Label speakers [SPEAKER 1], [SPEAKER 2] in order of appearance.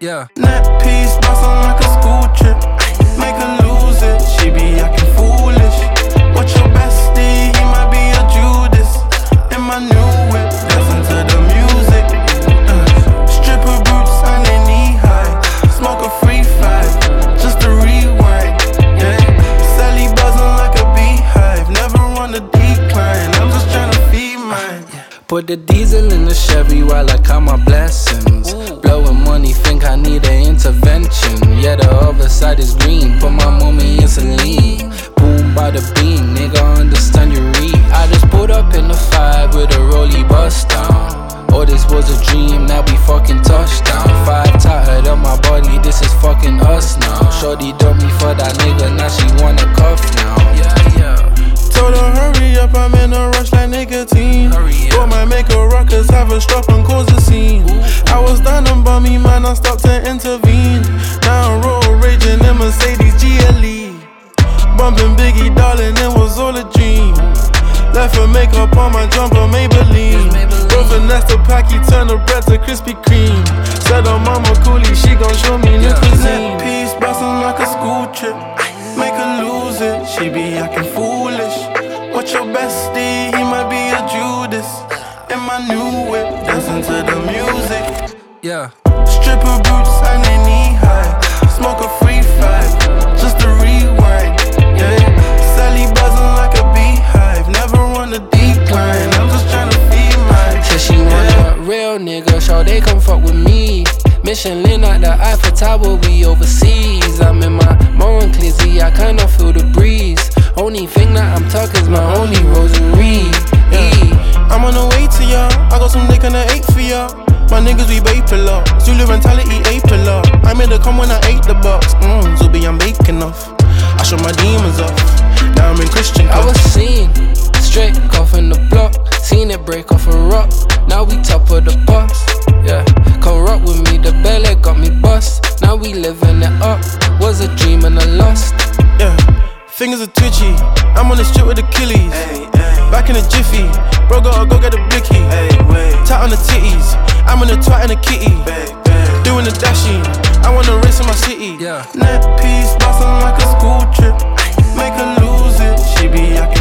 [SPEAKER 1] Yeah.
[SPEAKER 2] Net piece bouncing like a school trip. Make her lose it. She be acting foolish. What's your bestie? He might be a Judas. In my new whip, listen to the music. Stripper boots and they knee high. Smoke a free five, just to rewind. Yeah. Sally buzzing like a beehive. Never on the decline. I'm just trying to feed mine.
[SPEAKER 1] Put the diesel in the Chevy while I count my blessings. Blowing money, think I need an intervention. Yeah, the other side is green. Put my mommy in saline. Boom by the beam, nigga, understand you read. I just put up in the 5 with a rollie bust down. Oh, this was a dream, now we fucking touchdown. 5 tattered on my body, this is fucking us now. Shorty dumped me for that nigga, now she wanna cuff now. Yeah.
[SPEAKER 2] Told her hurry up, I'm in a rush like nicotine. Thought might make a ruckus, have a strap and cause a scene. I was down and bummy, man, I stopped to intervene. Now I'm road raging in Mercedes GLE. Bumping Biggie, darling, it was all a dream. Left her makeup on my jumper, Maybelline. Go finesse the packy, turn the bread to Krispy Kreme. Said her mama coolie, she gon' show me new cuisine. Net piece bustin' like a school trip. Make her lose it, she be acting foolish. What's your bestie? He might be a Judas. In my new whip, dancing to the music.
[SPEAKER 1] Yeah.
[SPEAKER 2] Stripper boots and they knee high. Smoke a free five, just to rewind. Yeah. Sally buzzing like a beehive. Never on the decline. I'm just trying to feed mine.
[SPEAKER 1] Said she want a real nigga, so they come fuck with me. Michelin at the Eiffel Tower, we overseas. I'm in my Monclizzy, I kinda feel the breeze. Only thing that I'm talking is my only rosary.
[SPEAKER 2] I'm on the way to ya. I got some dick and I ate for ya. My niggas, we bape a lot. Zulu mentality, ape a lot. I made her come when I ate the box. Zuby, I'm baking off. I shut my demons off. Now I'm in Christian
[SPEAKER 1] I was seen straight off in the block. Seen it break off a rock. Now we top of the pops. Yeah, come rock with me, the belly got me bust. Now we living it up. Was a dream and I lost.
[SPEAKER 2] Yeah, fingers are twitchy. I'm on the strip with Achilles. Back in a jiffy. Bro, gotta go get a blicky. Tat on the titties. I'm in a twat and a kitty. Doing the dashing. I wanna race in my city.
[SPEAKER 1] Yeah.
[SPEAKER 2] Net piece, bouncing like a school trip. Make her lose it. She be acting